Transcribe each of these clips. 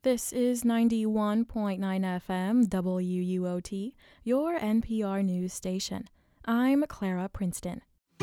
This is 91.9 FM WUOT, your NPR news station. I'm Clara Princeton.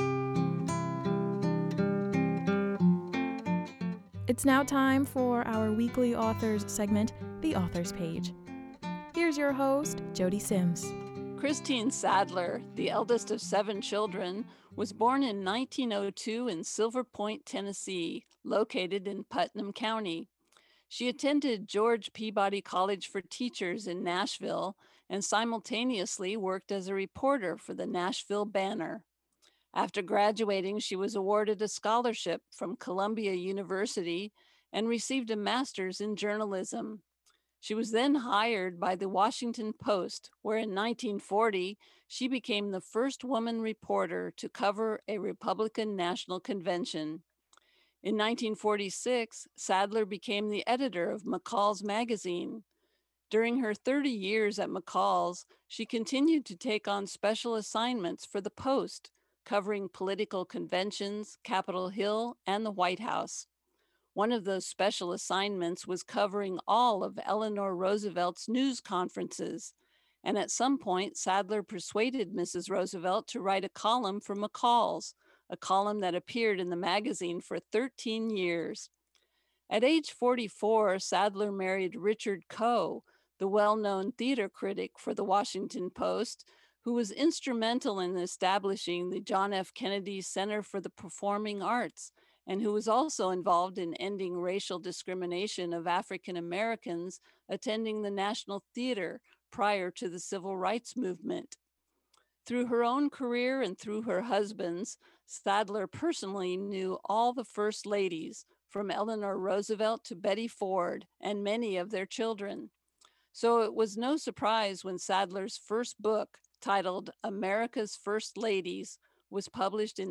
It's now time for our weekly authors segment, The Authors Page. Here's your host, Jody Sims. Christine Sadler, the eldest of 7 children, was born in 1902 in Silver Point, Tennessee, located in Putnam County. She attended George Peabody College for Teachers in Nashville and simultaneously worked as a reporter for the Nashville Banner. After graduating, she was awarded a scholarship from Columbia University and received a master's in journalism. She was then hired by the Washington Post, where in 1940, she became the first woman reporter to cover a Republican National Convention. In 1946, Sadler became the editor of McCall's magazine. During her 30 years at McCall's, she continued to take on special assignments for the Post, covering political conventions, Capitol Hill, and the White House. One of those special assignments was covering all of Eleanor Roosevelt's news conferences. And at some point, Sadler persuaded Mrs. Roosevelt to write a column for McCall's, a column that appeared in the magazine for 13 years. At age 44, Sadler married Richard Coe, the well-known theater critic for the Washington Post, who was instrumental in establishing the John F. Kennedy Center for the Performing Arts, and who was also involved in ending racial discrimination of African Americans attending the National Theater prior to the Civil Rights Movement. Through her own career and through her husband's, Sadler personally knew all the first ladies, from Eleanor Roosevelt to Betty Ford, and many of their children. So it was no surprise when Sadler's first book, titled America's First Ladies, was published in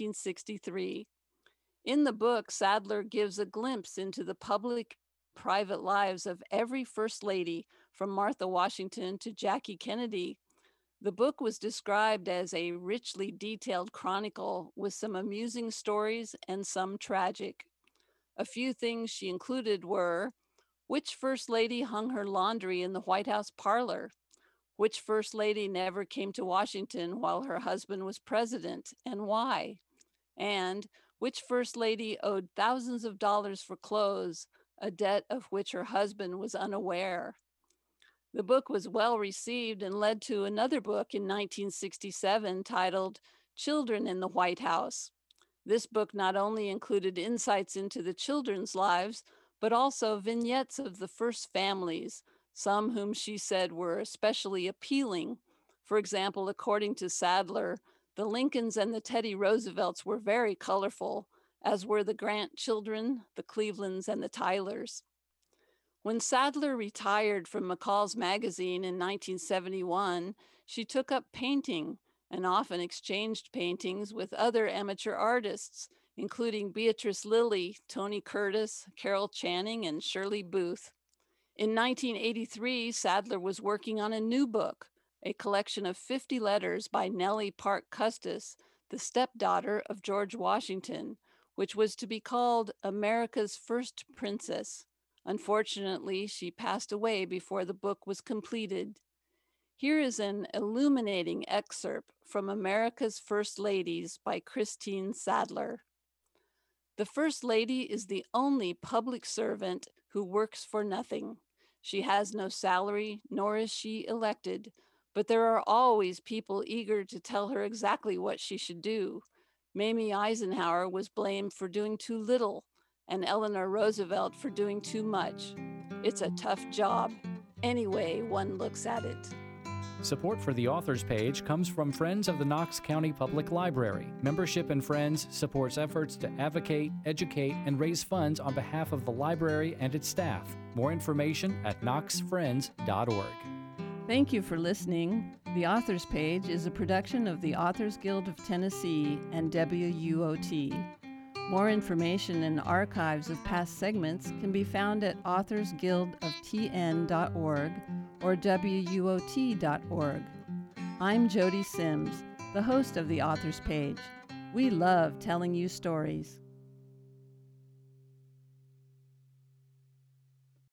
1963. In the book, Sadler gives a glimpse into the public, private lives of every First Lady, from Martha Washington to Jackie Kennedy. The book was described as a richly detailed chronicle with some amusing stories and some tragic. A few things she included were: which First Lady hung her laundry in the White House parlor? Which First Lady never came to Washington while her husband was president, and why? And which First Lady owed thousands of dollars for clothes, a debt of which her husband was unaware? The book was well received and led to another book in 1967 titled Children in the White House. This book not only included insights into the children's lives, but also vignettes of the first families, some whom she said were especially appealing. For example, according to Sadler, the Lincolns and the Teddy Roosevelts were very colorful, as were the Grant children, the Clevelands, and the Tylers. When Sadler retired from McCall's magazine in 1971, she took up painting and often exchanged paintings with other amateur artists, including Beatrice Lillie, Tony Curtis, Carol Channing, and Shirley Booth. In 1983, Sadler was working on a new book, a collection of 50 letters by Nellie Park Custis, the stepdaughter of George Washington, which was to be called America's First Princess. Unfortunately, she passed away before the book was completed. Here is an illuminating excerpt from America's First Ladies by Christine Sadler. The First Lady is the only public servant who works for nothing. She has no salary, nor is she elected, but there are always people eager to tell her exactly what she should do. Mamie Eisenhower was blamed for doing too little, and Eleanor Roosevelt for doing too much. It's a tough job, any way one looks at it. Support for the Authors Page comes from Friends of the Knox County Public Library. Membership in Friends supports efforts to advocate, educate, and raise funds on behalf of the library and its staff. More information at knoxfriends.org. Thank you for listening. The Authors Page is a production of the Authors Guild of Tennessee and WUOT. More information and archives of past segments can be found at authorsguildoftn.org or WUOT.org. I'm Jody Sims, the host of the Authors Page. We love telling you stories.